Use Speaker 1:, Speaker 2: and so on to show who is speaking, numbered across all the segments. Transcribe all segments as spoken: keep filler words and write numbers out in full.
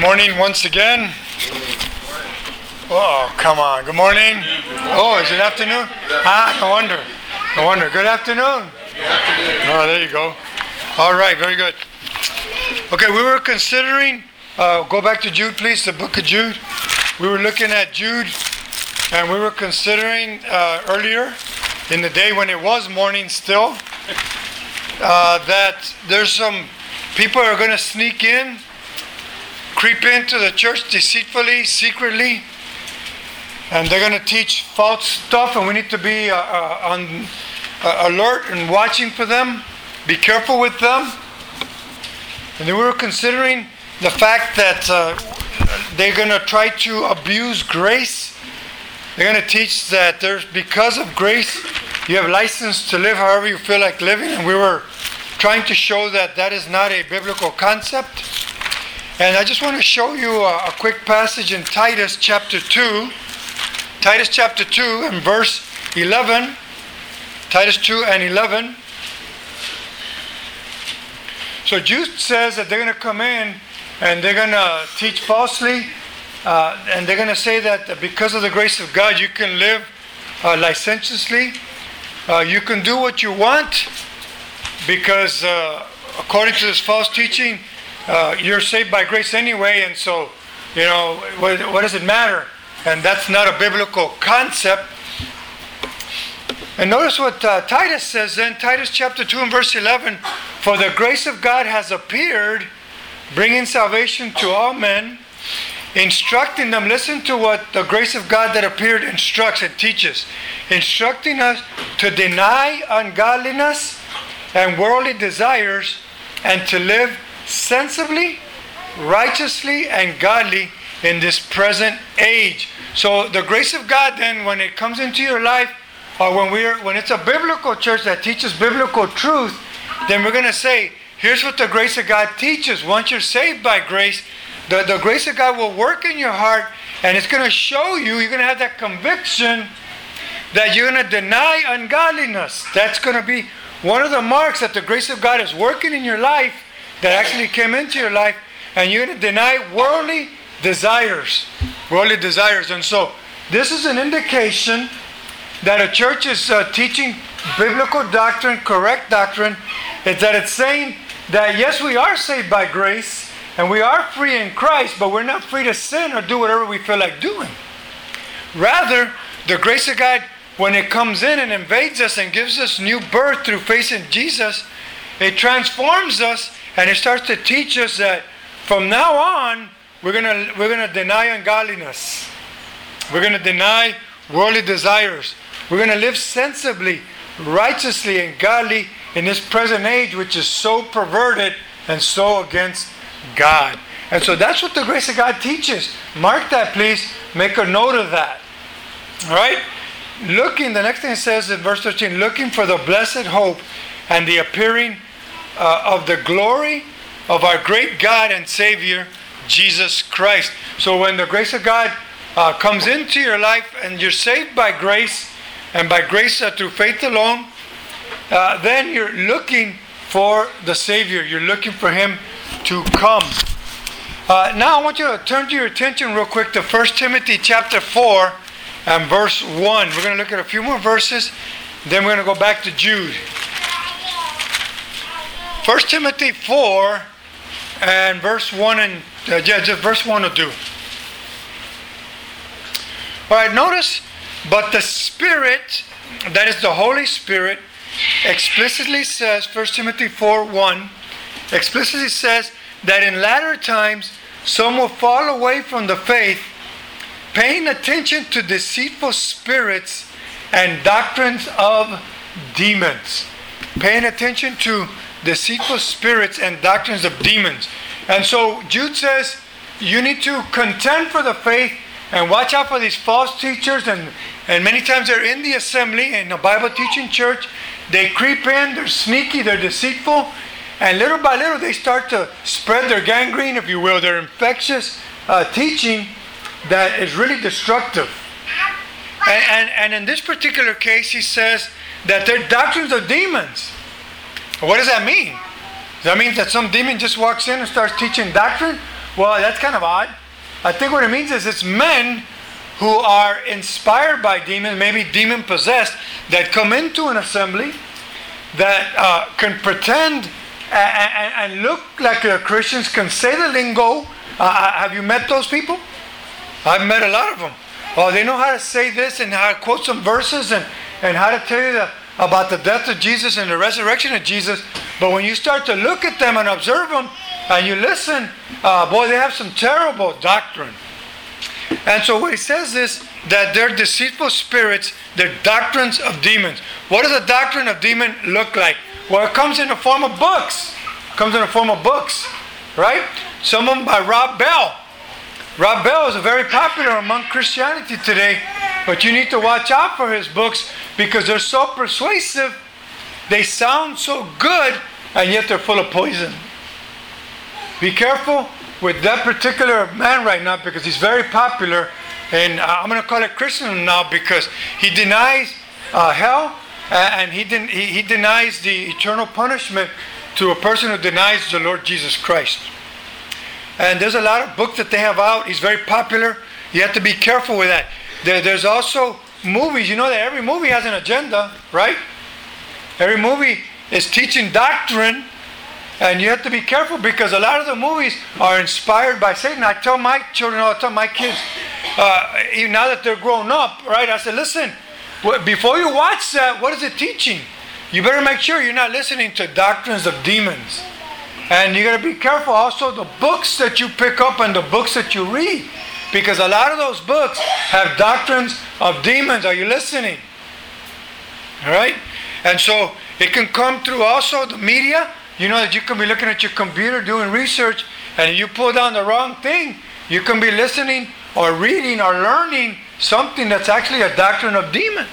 Speaker 1: morning once again. Oh, come on. Good morning. Oh, is it afternoon? Ah, no wonder. No wonder. Good afternoon. Oh, there you go. All right, very good. Okay, we were considering, uh, go back to Jude, please, the book of Jude. We were looking at Jude, and we were considering uh, earlier in the day when it was morning still, uh, that there's some people are going to sneak in, creep into the church deceitfully, secretly, and they're going to teach false stuff, and we need to be uh, uh, on uh, alert and watching for them. Be careful with them. And then we were considering the fact that uh, they're going to try to abuse grace. They're going to teach that there's because of grace, you have license to live however you feel like living, and we were trying to show that that is not a biblical concept. And I just want to show you a, a quick passage in Titus chapter two. Titus chapter two and verse eleven. Titus two and eleven. So Jude says that they're going to come in and they're going to teach falsely. Uh, and they're going to say that because of the grace of God, you can live uh, licentiously. Uh, you can do what you want because uh, according to this false teaching, uh, you're saved by grace anyway. And so, you know, what, what does it matter? And that's not a biblical concept. And notice what uh, Titus says then, Titus chapter two and verse eleven. For the grace of God has appeared, bringing salvation to all men, instructing them. Listen to what the grace of God that appeared instructs and teaches. Instructing us to deny ungodliness and worldly desires and to live sensibly, righteously, and godly in this present age. So the grace of God then, when it comes into your life, or when we're when it's a biblical church that teaches biblical truth, then we're going to say, here's what the grace of God teaches. Once you're saved by grace, the, the grace of God will work in your heart, and it's going to show you, you're going to have that conviction that you're going to deny ungodliness. That's going to be one of the marks that the grace of God is working in your life, that actually came into your life, and you're going to deny worldly desires. Worldly desires. And so, this is an indication that a church is uh, teaching biblical doctrine, correct doctrine, is that it's saying that yes, we are saved by grace, and we are free in Christ, but we're not free to sin or do whatever we feel like doing. Rather, the grace of God, when it comes in and invades us and gives us new birth through faith in Jesus, it transforms us, and it starts to teach us that from now on, we're gonna we're gonna deny ungodliness. We're gonna deny worldly desires. We're gonna live sensibly, righteously, and godly in this present age, which is so perverted and so against God. And so that's what the grace of God teaches. Mark that, please. Make a note of that. All right? Looking, the next thing it says in verse thirteen, looking for the blessed hope and the appearing uh, of the glory of our great God and Savior, Jesus Christ. So when the grace of God uh, comes into your life and you're saved by grace, and by grace uh, through faith alone, uh, then you're looking for the Savior. You're looking for Him to come. Uh, now I want you to turn to your attention real quick to First Timothy chapter four and verse one. We're going to look at a few more verses, then we're going to go back to Jude. First Timothy four and verse one, and uh, yeah, just verse one will do. All right, notice, but the Spirit, that is the Holy Spirit, explicitly says, First Timothy four one, explicitly says that in latter times some will fall away from the faith, paying attention to deceitful spirits and doctrines of demons. Paying attention to deceitful spirits and doctrines of demons. And so Jude says you need to contend for the faith and watch out for these false teachers, and, and many times they're in the assembly, in the Bible teaching church. They creep in, they're sneaky, they're deceitful, and little by little they start to spread their gangrene, if you will, their infectious uh, teaching that is really destructive. And, and, and in this particular case, he says that they're doctrines of demons. What does that mean? Does that mean that some demon just walks in and starts teaching doctrine? Well, that's kind of odd. I think what it means is it's men who are inspired by demons, maybe demon possessed, that come into an assembly that uh, can pretend and, and, and look like they're Christians, can say the lingo. Uh, have you met those people? I've met a lot of them. Oh, they know how to say this and how to quote some verses and, and how to tell you the, about the death of Jesus and the resurrection of Jesus. But when you start to look at them and observe them and you listen, uh, boy, they have some terrible doctrine. And so what he says is that they're deceitful spirits, they're doctrines of demons. What does a doctrine of demon look like? Well, it comes in the form of books. It comes in the form of books, right? Some of them by Rob Bell. Rob Bell is very popular among Christianity today, but you need to watch out for his books because they're so persuasive, they sound so good, and yet they're full of poison. Be careful with that particular man right now because he's very popular, and I'm going to call it Christendom now because he denies uh, hell and he, den- he, he denies the eternal punishment to a person who denies the Lord Jesus Christ. And there's a lot of books that they have out. He's very popular. You have to be careful with that. There, there's also movies. You know that every movie has an agenda, right? Every movie is teaching doctrine. And you have to be careful because a lot of the movies are inspired by Satan. I tell my children all the time, my kids, uh, even now that they're grown up, right? I said, listen, before you watch that, what is it teaching? You better make sure you're not listening to doctrines of demons. And you got to be careful also the books that you pick up and the books that you read. Because a lot of those books have doctrines of demons. Are you listening? All right? And so it can come through also the media. You know that you can be looking at your computer doing research, and if you pull down the wrong thing, you can be listening or reading or learning something that's actually a doctrine of demon.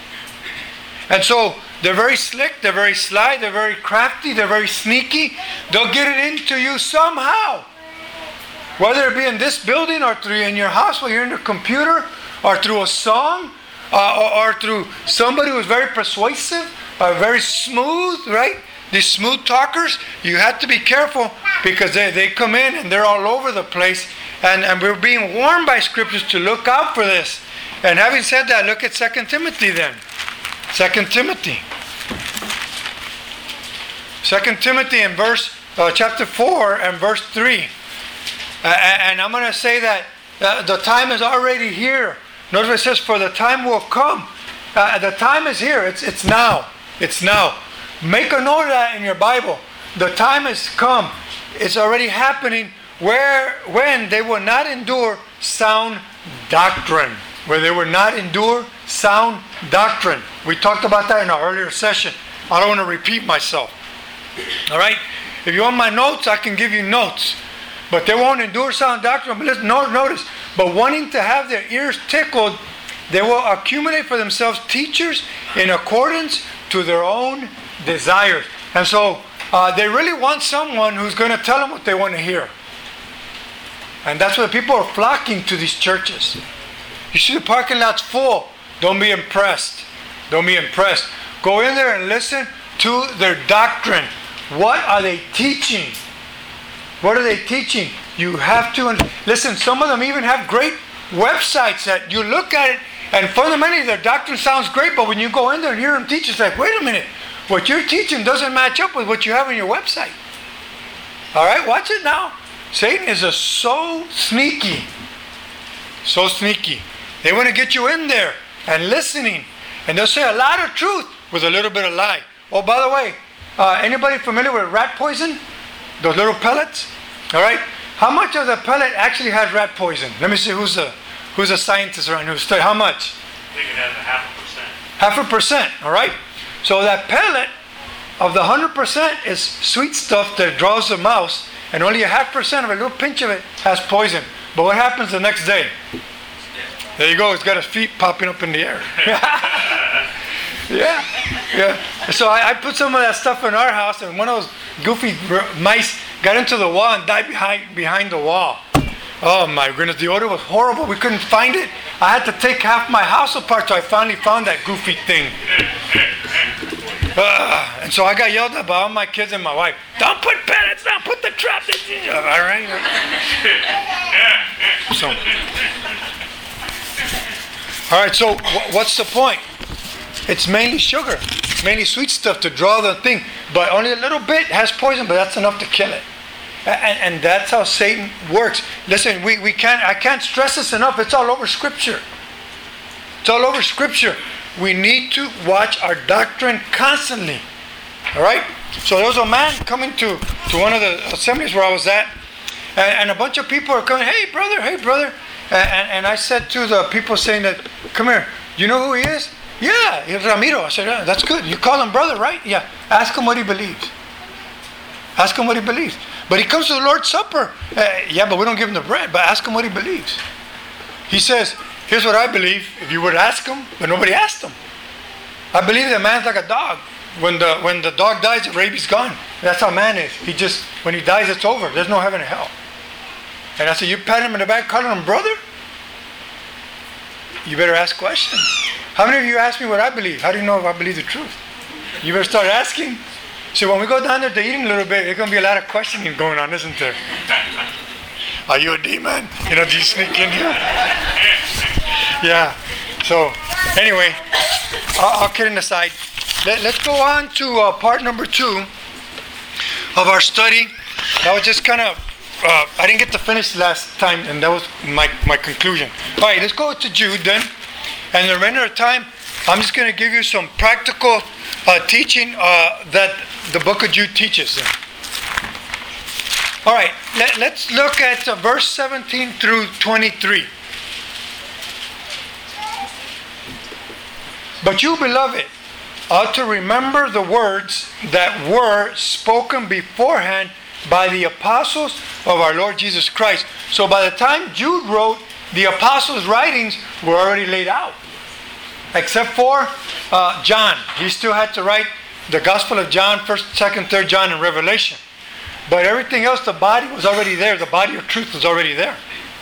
Speaker 1: And so they're very slick, they're very sly, they're very crafty, they're very sneaky. They'll get it into you somehow. Whether it be in this building or through in your house while you're in the computer or through a song uh, or, or through somebody who's very persuasive or very smooth, right? These smooth talkers, you have to be careful because they, they come in and they're all over the place. And, and we're being warned by scriptures to look out for this. And having said that, look at Second Timothy then. Second Timothy. Second Timothy in verse uh, chapter four and verse three. Uh, and I'm going to say that uh, the time is already here. Notice it says, for the time will come. Uh, the time is here. It's, it's now. It's now. Make a note of that in your Bible. The time has come. It's already happening where when they will not endure sound doctrine. Where they will not endure sound doctrine. We talked about that in our earlier session. I don't want to repeat myself. All right? If you want my notes, I can give you notes. But they won't endure sound doctrine. But listen, notice, but wanting to have their ears tickled, they will accumulate for themselves teachers in accordance to their own desires. And so uh, they really want someone who's going to tell them what they want to hear. And that's why people are flocking to these churches. You see the parking lot's full. Don't be impressed. Don't be impressed. Go in there and listen to their doctrine. What are they teaching? What are they teaching? You have to listen. Some of them even have great websites that you look at it, and fundamentally their doctrine sounds great, but when you go in there and hear them teach, it's like, wait a minute, what you're teaching doesn't match up with what you have on your website. All right, watch it now. Satan is a so sneaky, so sneaky. They want to get you in there and listening, and they'll say a lot of truth with a little bit of lie. Oh, by the way, uh, anybody familiar with rat poison? Those little pellets? All right. How much of the pellet actually has rat poison? Let me see who's a who's a scientist around here. Study. How much?
Speaker 2: I think it has a half a percent.
Speaker 1: Half a percent. All right. So that pellet of the hundred percent is sweet stuff that draws the mouse, and only a half percent of a little pinch of it has poison. But what happens the next day? There you go. It's got his feet popping up in the air. Yeah, yeah. So I, I put some of that stuff in our house, and one of those goofy mice got into the wall and died behind behind the wall. Oh my goodness, the odor was horrible. We couldn't find it. I had to take half my house apart till I finally found that goofy thing. Uh, and so I got yelled at by all my kids and my wife. Don't put pellets down, put the traps in. All right. So, all right. So, wh- what's the point? It's mainly sugar, mainly sweet stuff to draw the thing. But only a little bit has poison, but that's enough to kill it. And, and that's how Satan works. Listen, we, we can't. I can't stress this enough. It's all over Scripture. It's all over Scripture. We need to watch our doctrine constantly. All right? So there was a man coming to, to one of the assemblies where I was at, and, and a bunch of people are coming, hey, brother, hey, brother. And, and, and I said to the people saying that, come here, you know who he is? Yeah, he's Ramiro. I said, yeah, that's good. You call him brother, right? Yeah. Ask him what he believes. Ask him what he believes. But he comes to the Lord's Supper. Uh, yeah, but we don't give him the bread. But ask him what he believes. He says, here's what I believe. If you would ask him, but nobody asked him. I believe that man's like a dog. When the when the dog dies, the rabies gone. That's how man is. He just, when he dies, it's over. There's no heaven and hell. And I said, you pat him in the back, calling him brother? You better ask questions. How many of you ask me what I believe? How do you know if I believe the truth? You better start asking. So when we go down there to eating a little bit, there's going to be a lot of questioning going on, isn't there? Are you a demon? You know, do you sneak in here? Yeah. So, anyway, I'll, I'll kidding aside. Let, let's go on to uh, part number two of our study. That was just kind of, uh, I didn't get to finish last time, and that was my, my conclusion. All right, let's go to Jude then. And the remainder of time, I'm just going to give you some practical uh, teaching uh, that the book of Jude teaches them. All right, let, let's look at uh, verse seventeen through twenty-three. But you, beloved, ought to remember the words that were spoken beforehand by the apostles of our Lord Jesus Christ. So by the time Jude wrote, the apostles' writings were already laid out. Except for uh, John. He still had to write the Gospel of John, first, second, third John, and Revelation. But everything else, the body was already there. The body of truth was already there.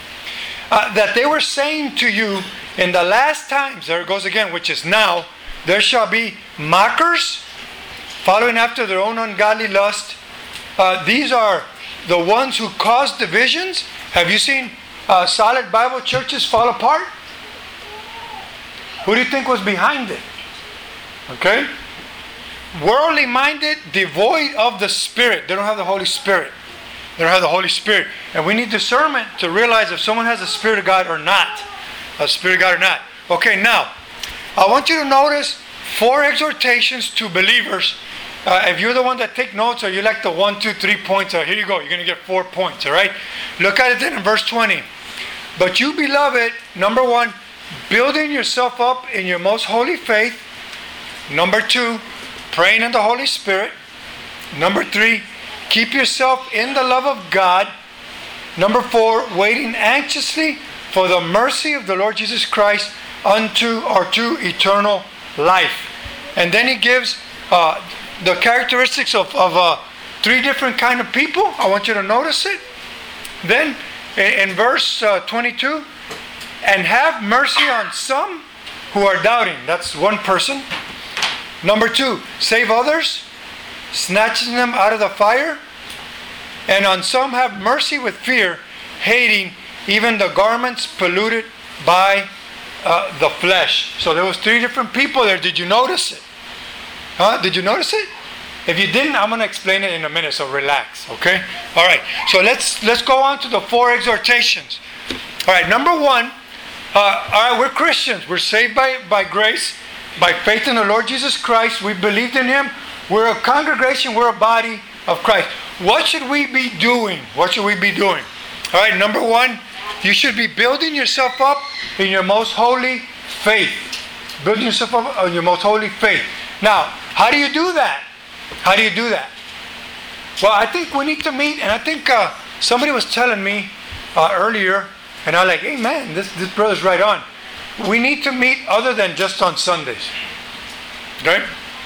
Speaker 1: Uh, that they were saying to you, in the last times, there it goes again, which is now, there shall be mockers, following after their own ungodly lust. Uh, these are the ones who cause divisions. Have you seen uh, solid Bible churches fall apart? Who do you think was behind it? Okay? Worldly minded, devoid of the Spirit. They don't have the Holy Spirit. They don't have the Holy Spirit. And we need discernment to realize if someone has the Spirit of God or not. A Spirit of God or not. Okay, now, I want you to notice four exhortations to believers. Uh, if you're the one that take notes, or you like the one, two, three points, uh, here you go. You're going to get four points, all right? Look at it then in verse twenty. But you, beloved, number one, building yourself up in your most holy faith. Number two, praying in the Holy Spirit. Number three, keep yourself in the love of God. Number four, waiting anxiously for the mercy of the Lord Jesus Christ unto or to eternal life. And then he gives uh, the characteristics of, of uh, three different kind of people. I want you to notice it. Then in, in verse uh, twenty-two, and have mercy on some who are doubting. That's one person. Number two, save others, snatching them out of the fire. And on some have mercy with fear, hating even the garments polluted by uh, the flesh. So there was three different people there. Did you notice it? Huh? Did you notice it? If you didn't, I'm going to explain it in a minute, so relax, okay? All right, so let's let's go on to the four exhortations. All right, number one, uh, all right, we're Christians. We're saved by, by grace, by faith in the Lord Jesus Christ. We believed in Him. We're a congregation. We're a body of Christ. What should we be doing? What should we be doing? All right, number one, you should be building yourself up in your most holy faith. Building yourself up in your most holy faith. Now, how do you do that? How do you do that? Well, I think we need to meet, and I think uh, somebody was telling me uh, earlier, and I was like, hey man, this, this brother's right on. We need to meet other than just on Sundays. Okay?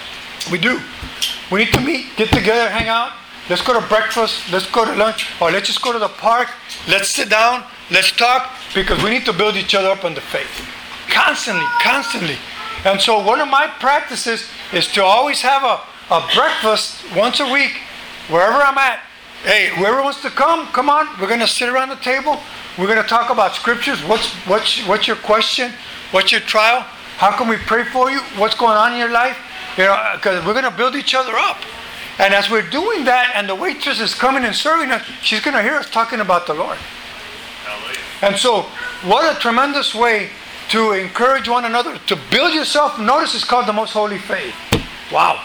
Speaker 1: We do. We need to meet, get together, hang out. Let's go to breakfast. Let's go to lunch. Or let's just go to the park. Let's sit down. Let's talk. Because we need to build each other up in the faith. Constantly, constantly. And so one of my practices is to always have a, a breakfast once a week, wherever I'm at. Hey, whoever wants to come, come on. We're going to sit around the table. We're going to talk about scriptures. What's what's what's your question? What's your trial? How can we pray for you? What's going on in your life? You know, because we're going to build each other up. And as we're doing that, and the waitress is coming and serving us, she's going to hear us talking about the Lord.
Speaker 2: Hallelujah.
Speaker 1: And so, what a tremendous way to encourage one another, to build yourself. Notice it's called the most holy faith. Wow.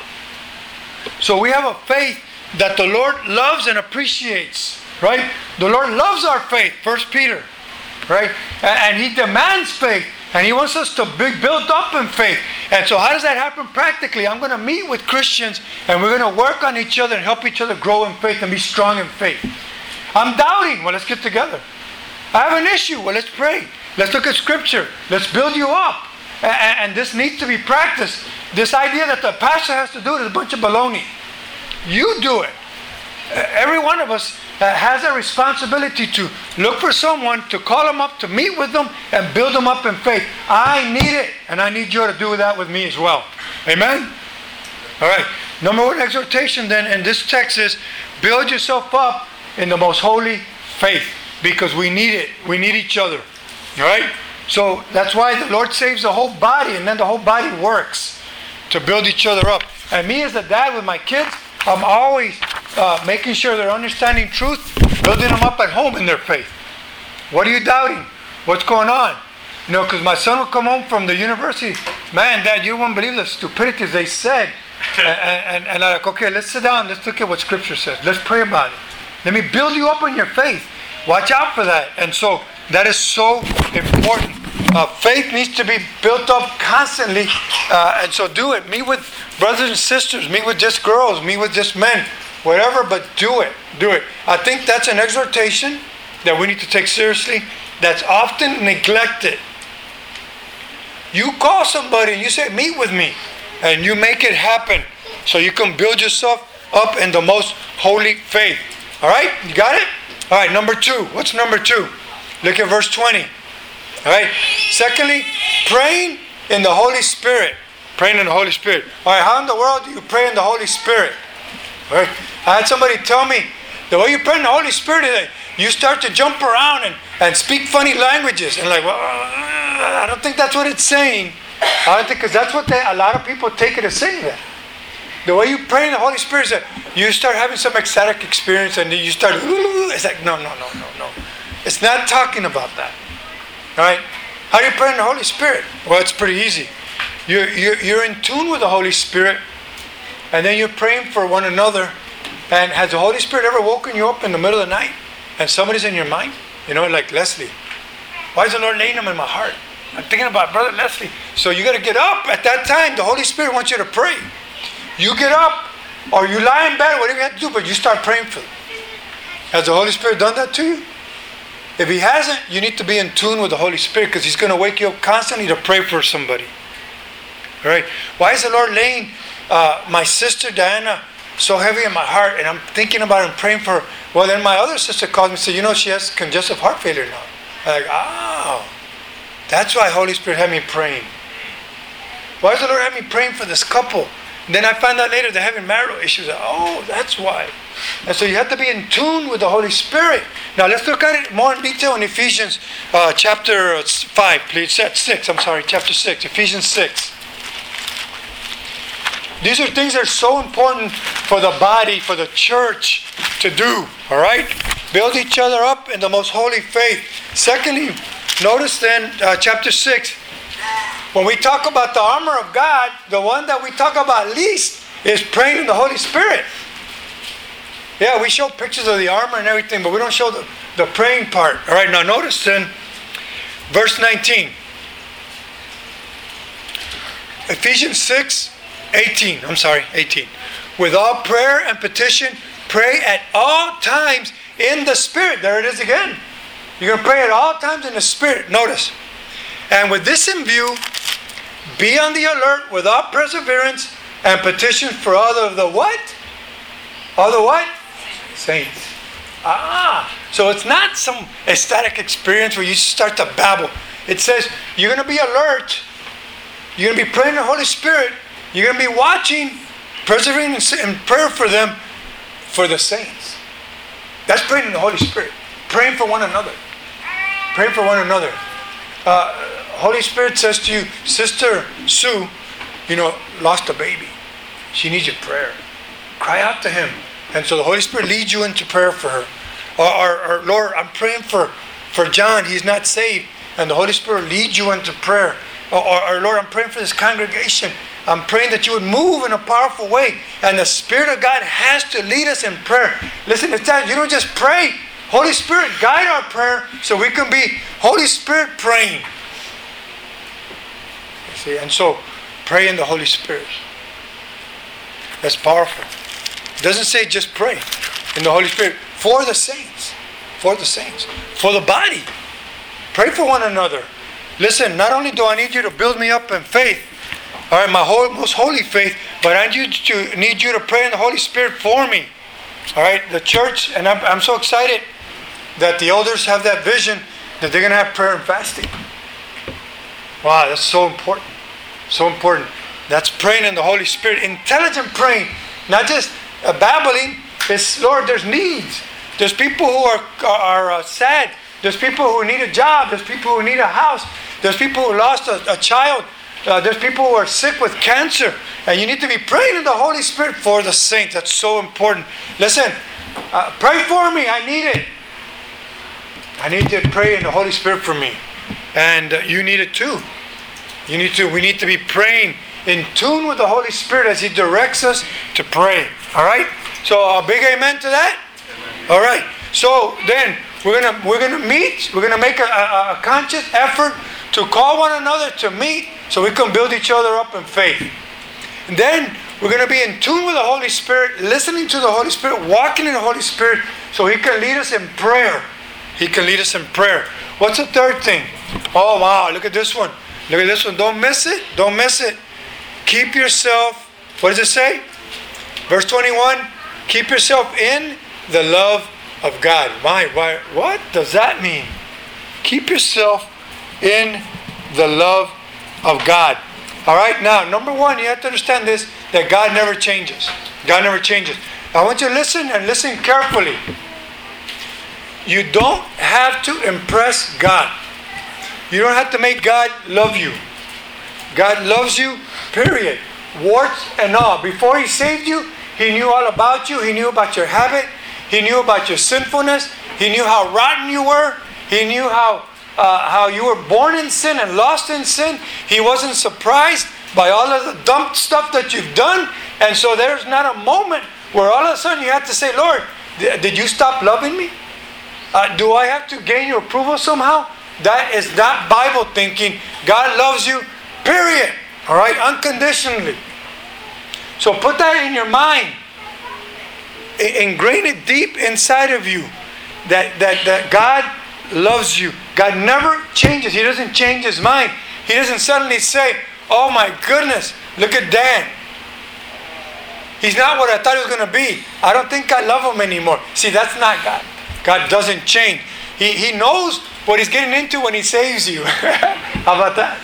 Speaker 1: So we have a faith that the Lord loves and appreciates, right? The Lord loves our faith, First Peter, right? And He demands faith, and He wants us to be built up in faith. And so how does that happen practically? I'm going to meet with Christians, and we're going to work on each other and help each other grow in faith and be strong in faith. I'm doubting. Well, let's get together. I have an issue. Well, let's pray. Let's look at Scripture. Let's build you up. And this needs to be practiced. This idea that the pastor has to do it is a bunch of baloney. You do it. Every one of us has a responsibility to look for someone, to call them up, to meet with them, and build them up in faith. I need it, and I need you to do that with me as well. Amen? All right. Number one exhortation then in this text is build yourself up in the most holy faith, because we need it. We need each other. All right? So that's why the Lord saves the whole body, and then the whole body works to build each other up. And me as a dad with my kids, I'm always uh, making sure they're understanding truth, building them up at home in their faith. What are you doubting? What's going on? You know, because my son will come home from the university. Man, Dad, you won't believe the stupidities they said. and, and, and I'm like, okay, let's sit down. Let's look at what Scripture says. Let's pray about it. Let me build you up in your faith. Watch out for that. And so that is so important. Uh, faith needs to be built up constantly. Uh, and so do it. Meet with brothers and sisters. Meet with just girls. Meet with just men. Whatever, but do it. Do it. I think that's an exhortation that we need to take seriously, that's often neglected. You call somebody and you say, meet with me. And you make it happen so you can build yourself up in the most holy faith. All right? You got it? All right, number two. What's number two? Look at verse twenty. All right. Secondly, praying in the Holy Spirit. Praying in the Holy Spirit. All right, how in the world do you pray in the Holy Spirit? All right. I had somebody tell me, the way you pray in the Holy Spirit is that you start to jump around and, and speak funny languages. And like, well, I don't think that's what it's saying. I don't think, because that's what they, a lot of people take it as saying that. The way you pray in the Holy Spirit is that you start having some ecstatic experience and then you start, it's like, no, no, no, no, no. It's not talking about that. All right? How do you pray in the Holy Spirit? Well, it's pretty easy. You're, you're, you're in tune with the Holy Spirit, and then you're praying for one another. And has the Holy Spirit ever woken you up in the middle of the night and somebody's in your mind? You know, like Leslie. Why is the Lord laying them in my heart? I'm thinking about Brother Leslie. So you got to get up at that time. The Holy Spirit wants you to pray. You get up, or you lie in bed, whatever you have to do, but you start praying for them. Has the Holy Spirit done that to you? If He hasn't, you need to be in tune with the Holy Spirit, because He's going to wake you up constantly to pray for somebody. All right? Why is the Lord laying uh, my sister Diana so heavy in my heart, and I'm thinking about her and praying for her? Well, then my other sister called me and said, you know, she has congestive heart failure now. I'm like, oh, that's why Holy Spirit had me praying. Why does the Lord have me praying for this couple? And then I found out later they're having marital issues. Oh, that's why. And so you have to be in tune with the Holy Spirit. Now let's look at it more in detail in Ephesians uh, chapter five, please. six, I'm sorry, chapter six, Ephesians six. These are things that are so important for the body, for the church to do. All right? Build each other up in the most holy faith. Secondly, notice then uh, chapter six. When we talk about the armor of God, the one that we talk about least is praying in the Holy Spirit. Yeah, we show pictures of the armor and everything, but we don't show the, the praying part. All right, now notice then, verse nineteen. Ephesians six, eighteen. I'm sorry, eighteen. With all prayer and petition, pray at all times in the Spirit. There it is again. You're going to pray at all times in the Spirit. Notice. And with this in view, be on the alert with all perseverance and petition for all of the what? All the what? Saints. Ah, so it's not some ecstatic experience where you start to babble. It says you're going to be alert. You're going to be praying in the Holy Spirit. You're going to be watching, persevering in prayer for them, for the saints. That's praying in the Holy Spirit. Praying for one another. Praying for one another. Uh, Holy Spirit says to you, Sister Sue, you know, lost a baby. She needs your prayer. Cry out to Him. And so the Holy Spirit leads you into prayer for her. Or, or, or Lord, I'm praying for, for John. He's not saved. And the Holy Spirit leads you into prayer. Or, or, or Lord, I'm praying for this congregation. I'm praying that you would move in a powerful way. And the Spirit of God has to lead us in prayer. Listen, it's that you don't just pray. Holy Spirit, guide our prayer so we can be Holy Spirit praying. You see, and so pray in the Holy Spirit. That's powerful. It doesn't say just pray in the Holy Spirit. For the saints. For the saints. For the body. Pray for one another. Listen, not only do I need you to build me up in faith, all right, my whole, most holy faith, but I need you to need you to pray in the Holy Spirit for me. All right, the church, and I'm, I'm so excited that the elders have that vision that they're going to have prayer and fasting. Wow, that's so important. So important. That's praying in the Holy Spirit. Intelligent praying. Not just uh, babbling. It's, Lord, there's needs. There's people who are, are uh, sad. There's people who need a job. There's people who need a house. There's people who lost a, a child. Uh, there's people who are sick with cancer. And you need to be praying in the Holy Spirit for the saints. That's so important. Listen, uh, pray for me. I need it. I need to pray in the Holy Spirit for me. And uh, you need it too. You need to. We need to be praying in tune with the Holy Spirit as He directs us to pray. All right? So a big amen to that? All right. So then we're gonna we're gonna meet. We're gonna make a, a, a conscious effort to call one another to meet so we can build each other up in faith. And then we're gonna be in tune with the Holy Spirit, listening to the Holy Spirit, walking in the Holy Spirit so He can lead us in prayer. He can lead us in prayer. What's the third thing? Oh wow, look at this one. Look at this one. Don't miss it. Don't miss it. Keep yourself, what does it say? Verse twenty-one, keep yourself in the love of God. Why? Why? What does that mean? Keep yourself in the love of God. All right, now, number one, you have to understand this, that God never changes. God never changes. I want you to listen and listen carefully. You don't have to impress God. You don't have to make God love you. God loves you, period. Warts and all. Before He saved you, He knew all about you. He knew about your habit. He knew about your sinfulness. He knew how rotten you were. He knew how uh, how you were born in sin and lost in sin. He wasn't surprised by all of the dumb stuff that you've done. And so there's not a moment where all of a sudden you have to say, Lord, did you stop loving me? Uh, do I have to gain your approval somehow? That is not Bible thinking. God loves you, period. All right, unconditionally. So put that in your mind. Ingrain it deep inside of you that, that, that God loves you. God never changes. He doesn't change His mind. He doesn't suddenly say, oh my goodness, look at Dan. He's not what I thought he was going to be. I don't think I love him anymore. See, that's not God. God doesn't change. He, he knows what He's getting into when He saves you. How about that?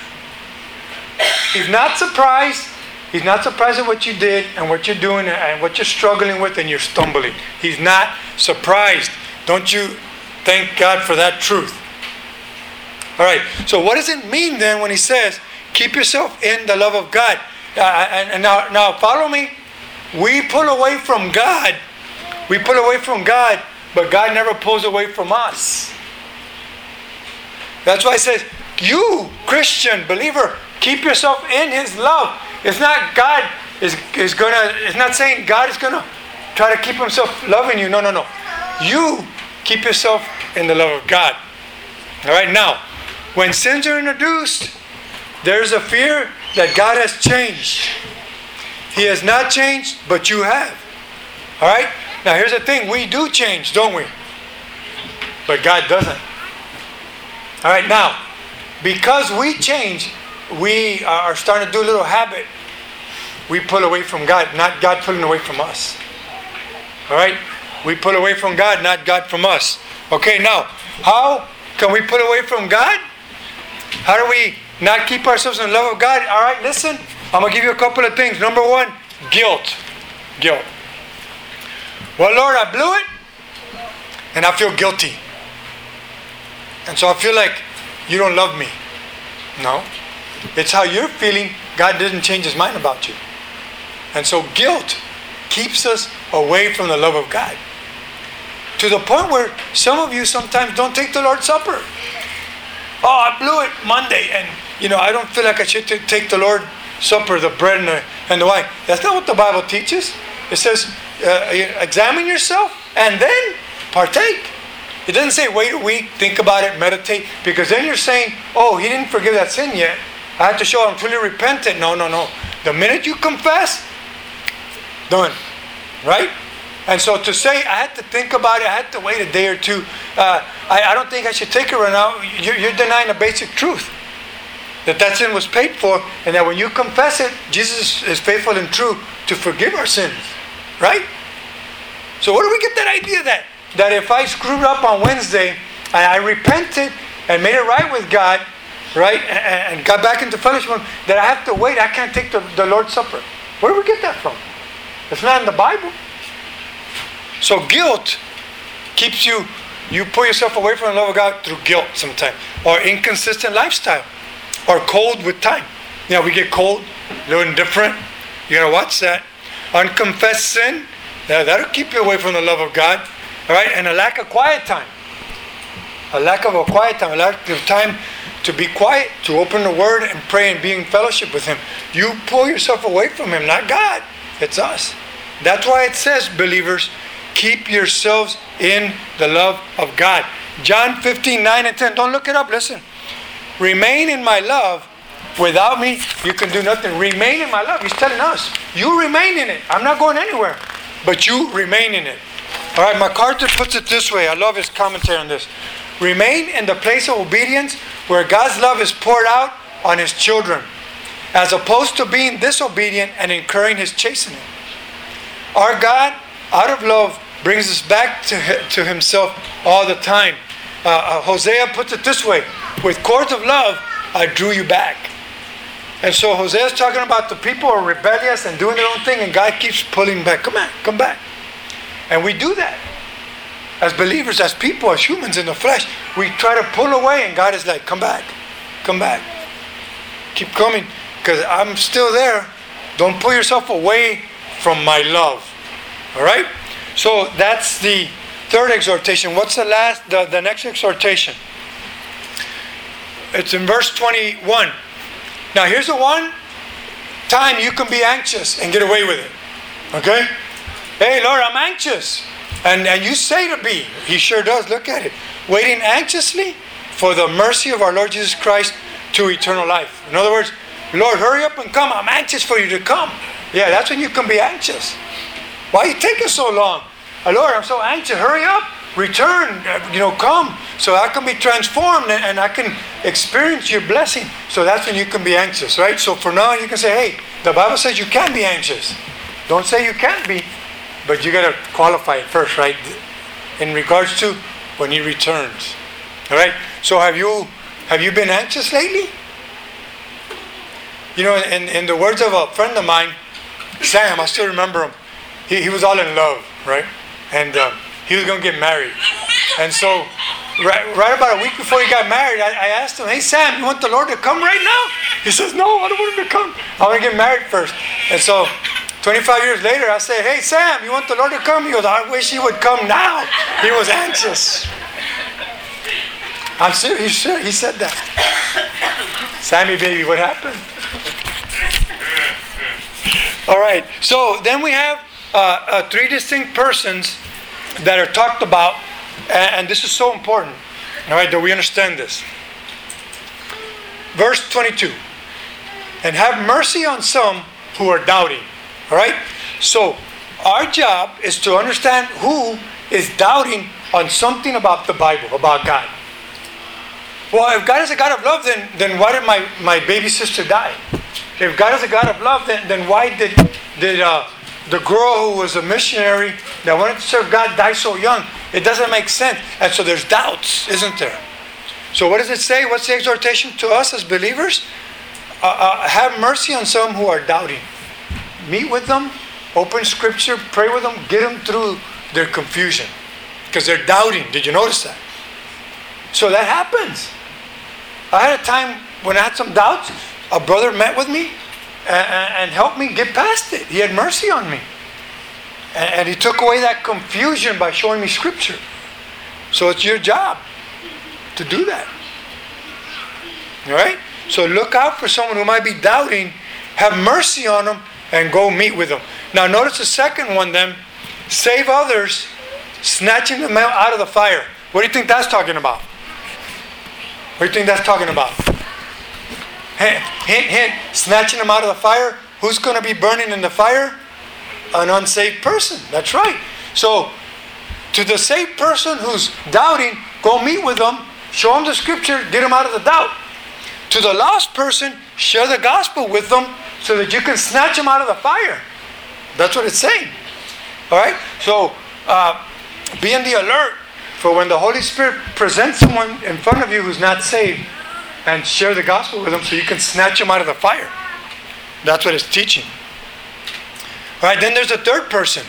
Speaker 1: He's not surprised. He's not surprised at what you did and what you're doing and what you're struggling with and you're stumbling. He's not surprised. Don't you thank God for that truth? All right. So what does it mean then when He says, keep yourself in the love of God? Uh, and, and now, now follow me. We pull away from God. We pull away from God, but God never pulls away from us. That's why it says, you, Christian, believer, keep yourself in His love. It's not God is, is going to, it's not saying God is going to try to keep Himself loving you. No, no, no. You keep yourself in the love of God. All right, now, when sins are introduced, there's a fear that God has changed. He has not changed, but you have. All right? Now, here's the thing. We do change, don't we? But God doesn't. All right, now, because we change, we are starting to do a little habit. We pull away from God, not God pulling away from us. All right? We pull away from God, not God from us. Okay, now, how can we pull away from God? How do we not keep ourselves in the love of God? All right, listen. I'm going to give you a couple of things. Number one, guilt. Guilt. Well, Lord, I blew it. and I feel guilty. And so I feel like you don't love me. No. It's how you're feeling. God didn't change his mind about you. And so guilt keeps us away from the love of God. To the point where some of you sometimes don't take the Lord's Supper. Oh, I blew it Monday, and you know I don't feel like I should t- take the Lord's Supper, the bread and the, and the wine. That's not what the Bible teaches. It says, uh, examine yourself and then partake. It doesn't say wait a week, think about it, meditate, because then you're saying, oh, he didn't forgive that sin yet. I have to show I'm truly repentant. No, no, no. The minute you confess, done. Right? And so to say I had to think about it, I had to wait a day or two, uh, I, I don't think I should take it right now. You're, you're denying a basic truth. That that sin was paid for, and that when you confess it, Jesus is faithful and true to forgive our sins. Right? So where do we get that idea that? That if I screwed up on Wednesday, and I repented and made it right with God, right, and, and got back into fellowship, that I have to wait, I can't take the, the Lord's Supper. Where do we get that from? It's not in the Bible. So guilt keeps you, you pull yourself away from the love of God through guilt sometimes. Or inconsistent lifestyle. Or cold with time. You know, we get cold, a little indifferent. You gotta watch that. Unconfessed sin, yeah, that'll keep you away from the love of God. All right, and a lack of quiet time. A lack of a quiet time, a lack of time to be quiet, to open the Word and pray and be in fellowship with Him. You pull yourself away from Him, not God. It's us. That's why it says, believers, keep yourselves in the love of God. John fifteen, nine and ten. Don't look it up, listen. Remain in my love. Without me, you can do nothing. Remain in my love. He's telling us, you remain in it. I'm not going anywhere. But you remain in it. All right, MacArthur puts it this way. I love his commentary on this. Remain in the place of obedience where God's love is poured out on His children, as opposed to being disobedient and incurring His chastening. Our God, out of love, brings us back to, to Himself all the time. Uh, uh, Hosea puts it this way. With cords of love, I drew you back. And so Hosea is talking about the people who are rebellious and doing their own thing, and God keeps pulling back. Come on, come back. And we do that. As believers, as people, as humans in the flesh, we try to pull away, and God is like, come back, come back. Keep coming, because I'm still there. Don't pull yourself away from my love. All right? So that's the third exhortation. What's the last, the, the next exhortation? It's in verse twenty-one. Now here's the one time you can be anxious and get away with it. Okay? Hey Lord, I'm anxious. And and you say to be, He sure does, look at it. Waiting anxiously for the mercy of our Lord Jesus Christ to eternal life. In other words, Lord, hurry up and come. I'm anxious for you to come. Yeah, that's when you can be anxious. Why are you taking so long? Oh, Lord, I'm so anxious. Hurry up. Return. You know, come. So I can be transformed and, and I can experience your blessing. So that's when you can be anxious, right? So for now, you can say, hey, the Bible says you can be anxious. Don't say you can't be, but you got to qualify it first, right? In regards to when He returns. All right? So have you have you been anxious lately? You know, in, in the words of a friend of mine, Sam, I still remember him. He, he was all in love, right? And um, he was going to get married. And so, right, right about a week before he got married, I, I asked him, hey, Sam, you want the Lord to come right now? He says, no, I don't want Him to come. I want to get married first. And so, twenty-five years later, I say, hey, Sam, you want the Lord to come? He goes, I wish He would come now. He was anxious. I'm serious. He's sure. He said that. Sammy, baby, what happened? All right. So then we have uh, uh, three distinct persons that are talked about, and, and this is so important. All right, that we understand this. Verse twenty-two. And have mercy on some who are doubting. All right. So our job is to understand who is doubting on something about the Bible, about God. Well, if God is a God of love, then, then why did my, my baby sister die? If God is a God of love, then, then why did, did uh, the girl who was a missionary that wanted to serve God die so young? It doesn't make sense. And so there's doubts, isn't there? So what does it say? What's the exhortation to us as believers? Uh, uh, have mercy on some who are doubting. Meet with them, open Scripture, pray with them, get them through their confusion. because they're doubting. Did you notice that? So that happens. I had a time when I had some doubts. A brother met with me and, and helped me get past it. He had mercy on me. And, and he took away that confusion by showing me scripture. So it's your job to do that. All right? So look out for someone who might be doubting. Have mercy on them and go meet with them. Now notice the second one then. Save others, snatching them out of the fire. What do you think that's talking about? What do you think that's talking about? Hint, hint, hint. Snatching them out of the fire. Who's going to be burning in the fire? An unsaved person. That's right. So, to the saved person who's doubting, go meet with them, show them the scripture, get them out of the doubt. To the lost person, share the gospel with them so that you can snatch them out of the fire. That's what it's saying. All right? So, uh, be on the alert for when the Holy Spirit presents someone in front of you who's not saved, and share the gospel with them so you can snatch them out of the fire. That's what it's teaching. All right, then there's a third person.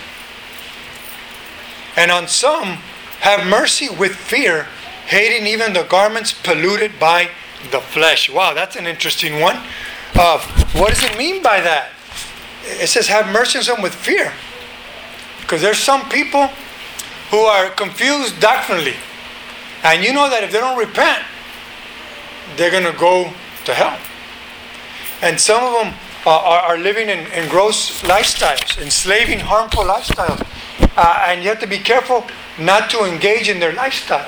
Speaker 1: And on some, have mercy with fear, hating even the garments polluted by the flesh. Wow, that's an interesting one. Uh, what does it mean by that? It says have mercy on some with fear. Because there's some people who are confused doctrinally. And you know that if they don't repent, they're going to go to hell. And some of them uh, are, are living in, in gross lifestyles, enslaving, harmful lifestyles. Uh, and you have to be careful not to engage in their lifestyle.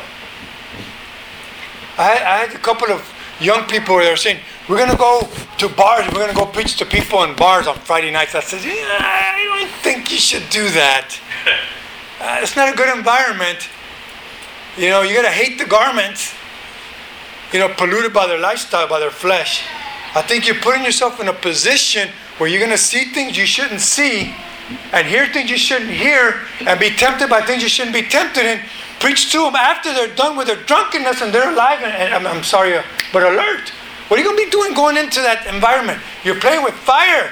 Speaker 1: I had, I had a couple of young people where they were saying, we're going to go to bars, we're going to go preach to people in bars on Friday nights. I said, yeah, I don't think you should do that. Uh, it's not a good environment. You know, you got to hate the garments, you know, polluted by their lifestyle, by their flesh. I think you're putting yourself in a position where you're going to see things you shouldn't see and hear things you shouldn't hear and be tempted by things you shouldn't be tempted in. Preach to them after they're done with their drunkenness and they're alive and, and I'm, I'm sorry, uh, but alert. What are you going to be doing going into that environment? You're playing with fire.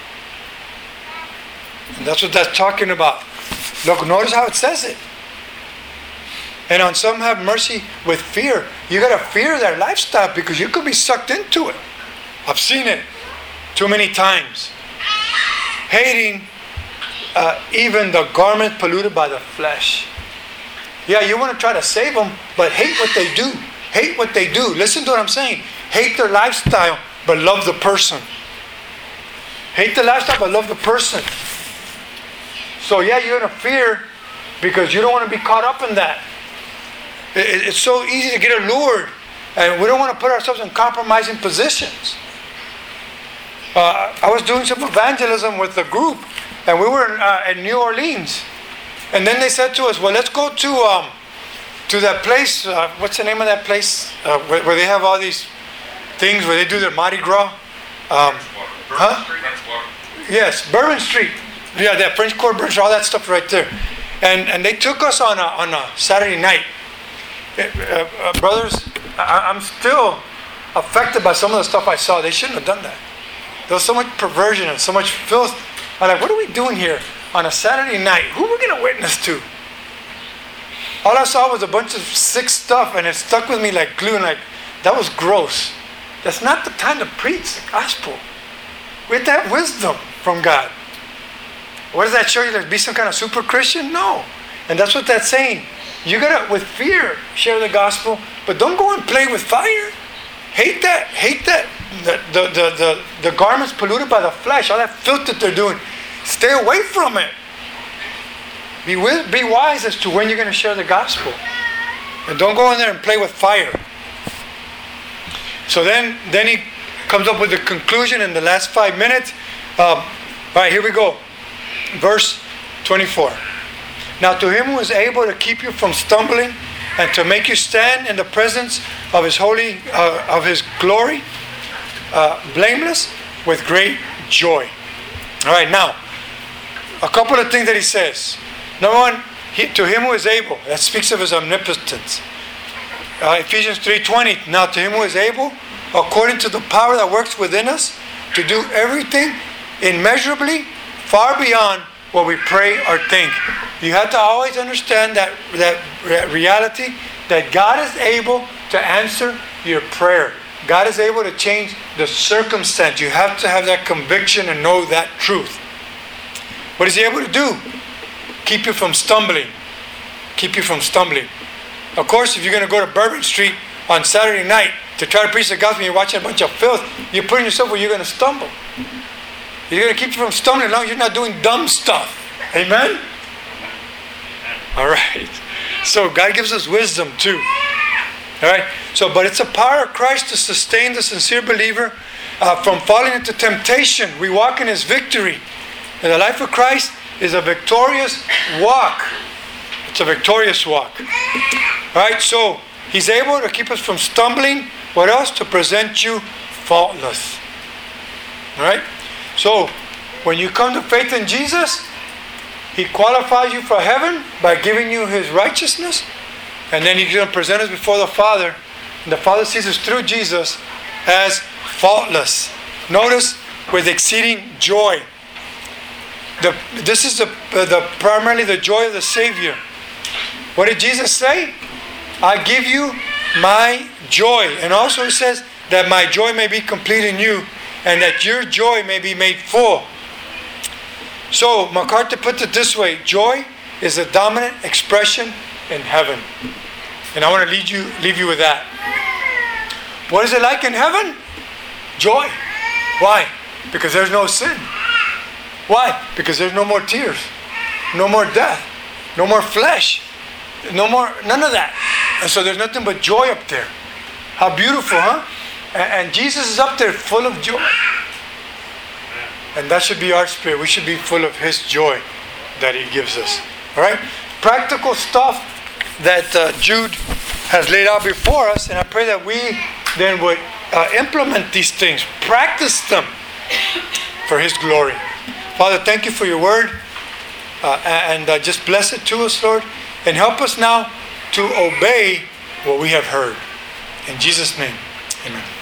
Speaker 1: And that's what that's talking about. Look, notice how it says it. And on some have mercy with fear. You got to fear their lifestyle because you could be sucked into it. I've seen it too many times. Hating uh, even the garment polluted by the flesh. Yeah, you want to try to save them, but hate what they do. Hate what they do. Listen to what I'm saying. Hate their lifestyle, but love the person. Hate the lifestyle, but love the person. So yeah, you're going to fear because you don't want to be caught up in that. It's so easy to get allured, and we don't want to put ourselves in compromising positions. Uh, I was doing some evangelism with a group, and we were in, uh, in New Orleans, and then they said to us, "Well, let's go to um, to that place. Uh, what's the name of that place uh, where, where they have all these things where they do their Mardi Gras?" Um, huh? Yes, Bourbon Street. Yeah, that French Quarter Bridge, all that stuff right there, and and they took us on a on a Saturday night. Uh, uh, brothers, I, I'm still affected by some of the stuff I saw. They shouldn't have done that. There was so much perversion and so much filth. I'm like, what are we doing here on a Saturday night? Who are we going to witness to? All I saw was a bunch of sick stuff, and it stuck with me like glue. And like, that was gross. That's not the time to preach the gospel. We have to have wisdom from God. What does that show you? To be some kind of super Christian? No. And that's what that's saying. You gotta, with fear, share the gospel, but don't go and play with fire. Hate that. Hate that. The, the, the, the, the garments polluted by the flesh, all that filth that they're doing. Stay away from it. Be, be wise as to when you're going to share the gospel. And don't go in there and play with fire. So then, then he comes up with the conclusion in the last five minutes. Um, all right, here we go. Verse twenty-four. Now to him who is able to keep you from stumbling and to make you stand in the presence of his holy, uh, of his glory, uh, blameless, with great joy. All right, now, a couple of things that he says. Number one, he, to him who is able. That speaks of his omnipotence. Uh, Ephesians three twenty. Now to him who is able, according to the power that works within us, to do everything immeasurably, far beyond what we pray or think. You have to always understand that, that, that reality that God is able to answer your prayer. God is able to change the circumstance. You have to have that conviction and know that truth. What is He able to do? Keep you from stumbling. Keep you from stumbling. Of course, if you're going to go to Bourbon Street on Saturday night to try to preach the gospel and you're watching a bunch of filth, you're putting yourself where you're going to stumble. You're going to keep you from stumbling as long as you're not doing dumb stuff. Amen? All right. So God gives us wisdom too. All right. So, but it's the power of Christ to sustain the sincere believer uh, from falling into temptation. We walk in His victory. And the life of Christ is a victorious walk. It's a victorious walk. All right. So He's able to keep us from stumbling. What else? To present you faultless. All right. So when you come to faith in Jesus, He qualifies you for heaven by giving you His righteousness. And then He's going to present us before the Father. And the Father sees us through Jesus as faultless. Notice, with exceeding joy. The, this is the, uh, the primarily the joy of the Savior. What did Jesus say? I give you my joy. And also He says that my joy may be complete in you and that your joy may be made full. So MacArthur put it this way: joy is a dominant expression in heaven. And I want to lead you, leave you with that. What is it like in heaven? Joy. Why? Because there's no sin. Why? Because there's no more tears, no more death, no more flesh, no more, none of that. And so there's nothing but joy up there. How beautiful, huh? And, and Jesus is up there full of joy. And that should be our spirit. We should be full of His joy that He gives us. All right? Practical stuff that uh, Jude has laid out before us. And I pray that we then would uh, implement these things. Practice them for His glory. Father, thank You for Your word. Uh, and uh, just bless it to us, Lord. And help us now to obey what we have heard. In Jesus' name, amen.